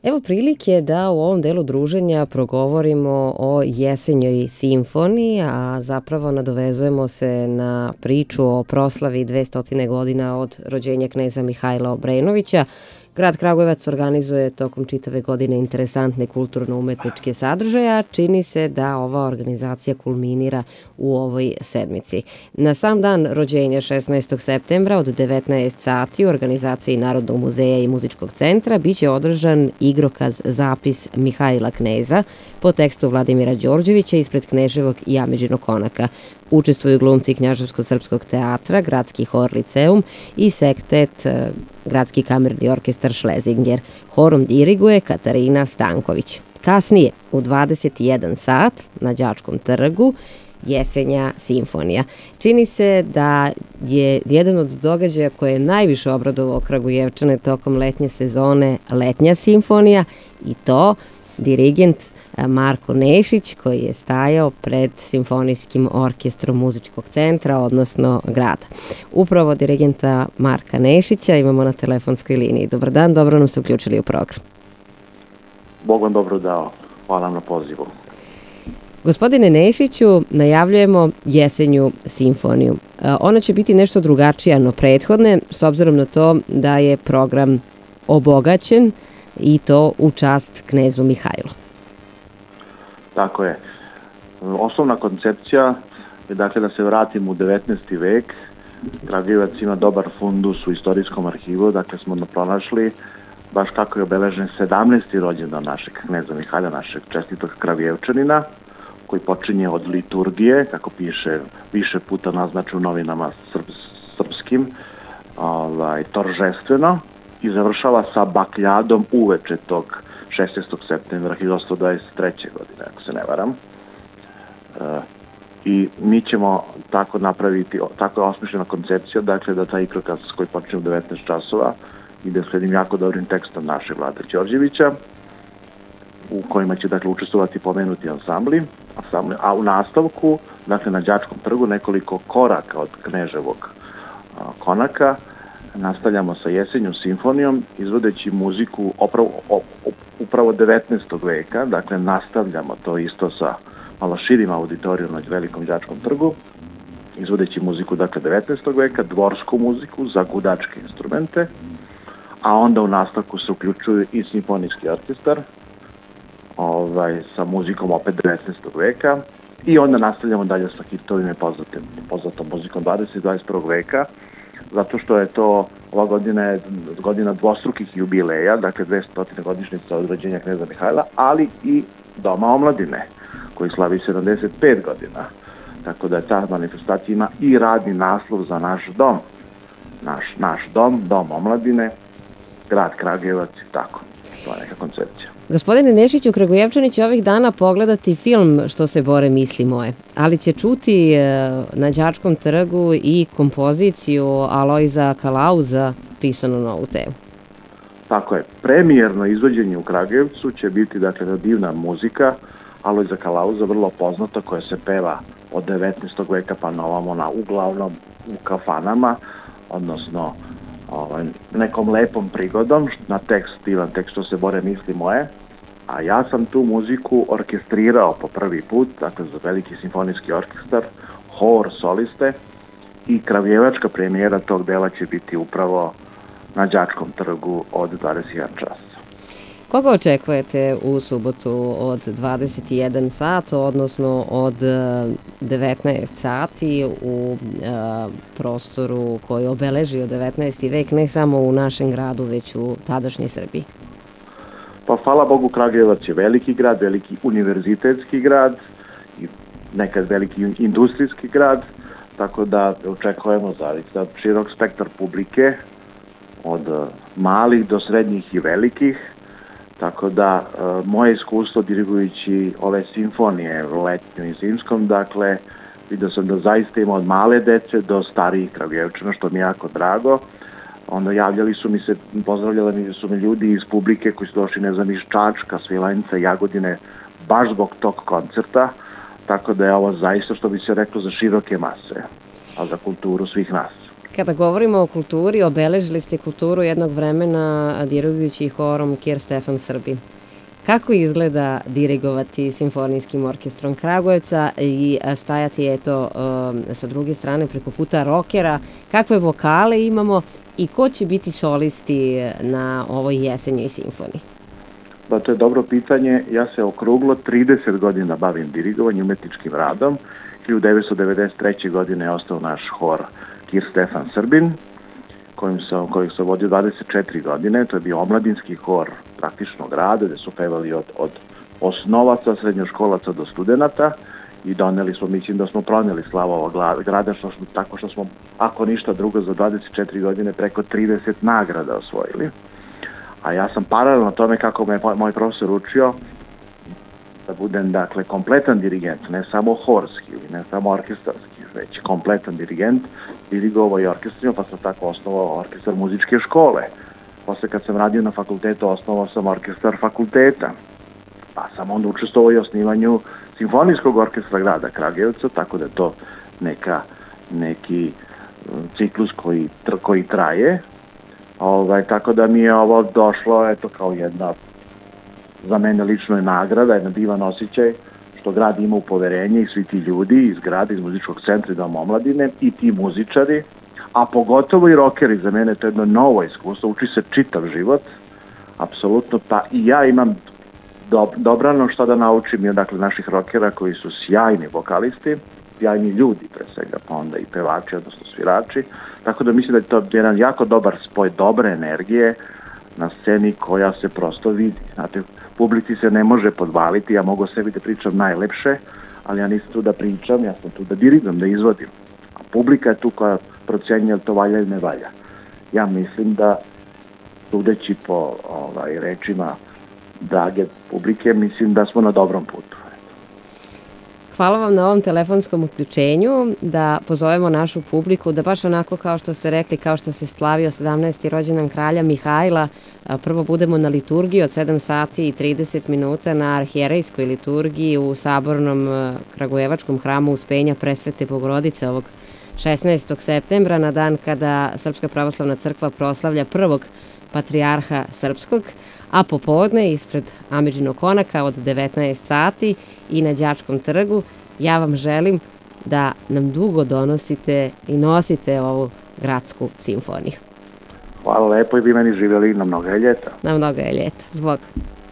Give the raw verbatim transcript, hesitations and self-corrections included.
Evo prilike da u ovom delu druženja progovorimo o Jesenjoj simfoniji, a zapravo nadovezujemo se na priču o proslavi dvesta godina od rođenja kneza Mihajla Obrenovića. Grad Kragujevac organizuje tokom čitave godine interesantne kulturno-umetničke sadržaje, a čini se da ova organizacija kulminira u ovoj sedmici. Na sam dan rođenja šesnaestog septembra od devetnaest sati u organizaciji Narodnog muzeja i muzičkog centra biće održan igrokaz Zapis Mihajla Kneza po tekstu Vladimira Đorđevića ispred Kneževog i Ameđinog konaka. Učestvuju glumci Knjaževsko-srpskog teatra, Gradski hor Liceum i sektet Gradski kamerni orkestar Šlezinger. Horom diriguje Katarina Stanković. Kasnije, u dvadeset jedan sat, na Đačkom trgu, Jesenja simfonija. Čini se da je jedan od događaja koje je najviše obradovao Kragujevčane tokom letnje sezone Letnja simfonija i to dirigent Marko Nešić, koji je stajao pred Simfonijskim orkestrom muzičkog centra, odnosno grada. Upravo dirigenta Marka Nešića imamo na telefonskoj liniji. Dobar dan, dobro nam se uključili u program. Bog vam dobro dao. Hvala na pozivu. Gospodine Nešiću, najavljujemo Jesenju simfoniju. Ona će biti nešto drugačija no prethodne, s obzirom na to da je program obogaćen i to u čast knezu Mihajlu. Tako je. Osnovna koncepcija je dakle da se vratimo u devetnaesti vek. Kragujevac ima dobar fundus u istorijskom arhivu, dakle smo pronašli baš kako je obeležen sedamnaesti rođendan našeg kneza Mihajla, našeg čestitog Kragujevčanina, koji počinje od liturgije, kako piše više puta naznaču u novinama srps, srpskim, ovaj, toržestveno, i završava sa bakljadom uveče tog šesnaestog septembra hiljadu osamsto dvadeset treće. godine, ako se ne varam. E, I mi ćemo tako napraviti, tako je osmišljena koncepcija, dakle da taj igrokaz koji počne u devetnaest časova ide s jednim jako dobrim tekstom našeg Vlade Đorđevića, u kojima će dakle učestvovati pomenuti ansambli, ansambli, a u nastavku, dakle na Đačkom trgu, nekoliko koraka od Kneževog a, konaka, nastavljamo sa Jesenjom simfonijom, izvodeći muziku opravo, op, op, upravo devetnaestog veka, dakle nastavljamo to isto sa malo širim auditorijom na velikom Đačkom trgu, izvodeći muziku dakle devetnaestog veka, dvorsku muziku za gudačke instrumente, a onda u nastavku se uključuju i simfonijski orkestar, ovaj, sa muzikom opet devetnaestog veka, i onda nastavljamo dalje sa hitovima i poznatom, poznatom muzikom dvadesetog i dvadeset prvog veka, zato što je to ova godina je godina dvostrukih jubileja, dakle dvesta godišnjica od rođenja kneza Mihajla, ali i Doma omladine, koji slavi sedamdeset pet godina. Tako da ta manifestacija ima i radni naslov za naš dom. Naš, naš dom, Dom omladine, grad Kragujevac i tako. To je neka koncepcija. Gospodine Nešiću, Kragujevčani će ovih dana pogledati film Što se bore misli moje, ali će čuti na Đačkom trgu i kompoziciju Alojza Kalauza pisanu na ovu temu. Tako je. Premijerno izvođenje u Kragujevcu će biti dakle divna muzika Alojza Kalauza, vrlo poznata, koja se peva od devetnaestog veka pa na ovamo na uglavnom u kafanama, odnosno ovaj, nekom lepom prigodom, na tekst, divan tekst Što se bore misli moje, a ja sam tu muziku orkestrirao po prvi put, dakle za veliki simfonijski orkestar, hor, soliste, i kragujevačka premijera tog dela će biti upravo na Đačkom trgu od dvadeset jedan čas. Koga očekujete u subotu od dvadeset jedan sat, odnosno od devetnaest sati u a, prostoru koji je obeležio devetnaesti vek, ne samo u našem gradu, već u tadašnjoj Srbiji? Pa hvala Bogu, Kragujevac je veliki grad, veliki univerzitetski grad i nekad veliki industrijski grad, tako da očekujemo zaista širok spektar publike, od malih do srednjih i velikih. Tako da e, moje iskustvo dirigujući ove simfonije letnju i zimskom, dakle, vidio sam da zaista ima od male dece do starijih Kragujevčana, što mi je jako drago. Onda javljali su mi se, pozdravljali su mi ljudi iz publike koji su došli, ne znam, iz Čačka, Svilajnca, Jagodine, baš zbog tog koncerta, tako da je ovo zaista, što bi se reklo, za široke mase, a za kulturu svih nas. Kada govorimo o kulturi, obeležili ste kulturu jednog vremena dirigujući horom Kir Stefan Srbin. Kako izgleda dirigovati simfonijskim orkestrom Kragujevca i stajati eto sa druge strane preko puta rokera? Kakve vokale imamo i ko će biti solisti na ovoj jesenjoj simfoniji? Da, to je dobro pitanje. Ja se okruglo trideset godina bavim dirigovanjem, umetničkim radom. hiljadu devetsto devedeset treće. godine je ostao naš hor Kir Stefan Srbin, kojim sam, kojeg sam vodio dvadeset četiri godine. To je bio omladinski hor praktičnog rada, gde su pevali od, od osnovaca, srednjoškolaca do studenata i doneli smo, mislim da smo proneli slavu ovog grada, što smo, tako što smo, ako ništa drugo, za dvadeset četiri godine preko trideset nagrada osvojili. A ja sam paralelno tome, kako me moj profesor učio, da budem, dakle, kompletan dirigent, ne samo horski ili ne samo orkestarski, već kompletan dirigent, dirigovao i orkestrima, pa sam tako osnovao orkestar muzičke škole. Posle kad sam radio na fakultetu, osnovao sam orkestar fakulteta, pa sam onda učestvovao i osnivanju simfonijskog orkestra grada Kragujevca, tako da je to neka, neki ciklus koji, koji traje. Ovaj, tako da mi je ovo došlo, eto, kao jedna, za mene lično je nagrada, jedan divan osjećaj, što grad ima u poverenje i svi ti ljudi iz grada, iz muzičkog centra i Doma omladine i ti muzičari, a pogotovo i rokeri, za mene to je jedno novo iskustvo, uči se čitav život, apsolutno, pa i ja imam do, dobrano što da naučim i dakle naših rokera koji su sjajni vokalisti, sjajni ljudi pre svega, pa onda i pevači, odnosno svirači, tako da mislim da je to jedan jako dobar spoj dobre energije na sceni koja se prosto vidi. Znate, publici se ne može podvaliti, ja mogu sebi da pričam najlepše, ali ja nisam tu da pričam, ja sam tu da dirigam, da izvodim. A publika je tu koja procenja to valja ili ne valja. Ja mislim da, sudeći po ovaj, rečima drage publike, mislim da smo na dobrom putu. Hvala vam na ovom telefonskom uključenju, da pozovemo našu publiku, da baš onako kao što ste rekli, kao što se slavio sedamnaesti rođendan kralja Mihajla, prvo budemo na liturgiji od sedam sati i trideset minuta na arhijerejskoj liturgiji u Sabornom kragujevačkom hramu Uspenja Presvete Bogorodice ovog šesnaestog septembra, na dan kada Srpska pravoslavna crkva proslavlja prvog patrijarha srpskog, a popodne ispred Amidžinog konaka od devetnaest sati i na Đačkom trgu. Ja vam želim da nam dugo donosite i nosite ovu gradsku simfoniju. Hvala lepo i vi meni živjeli na mnogo je ljeta. Na mnogo je ljeta. Zbog.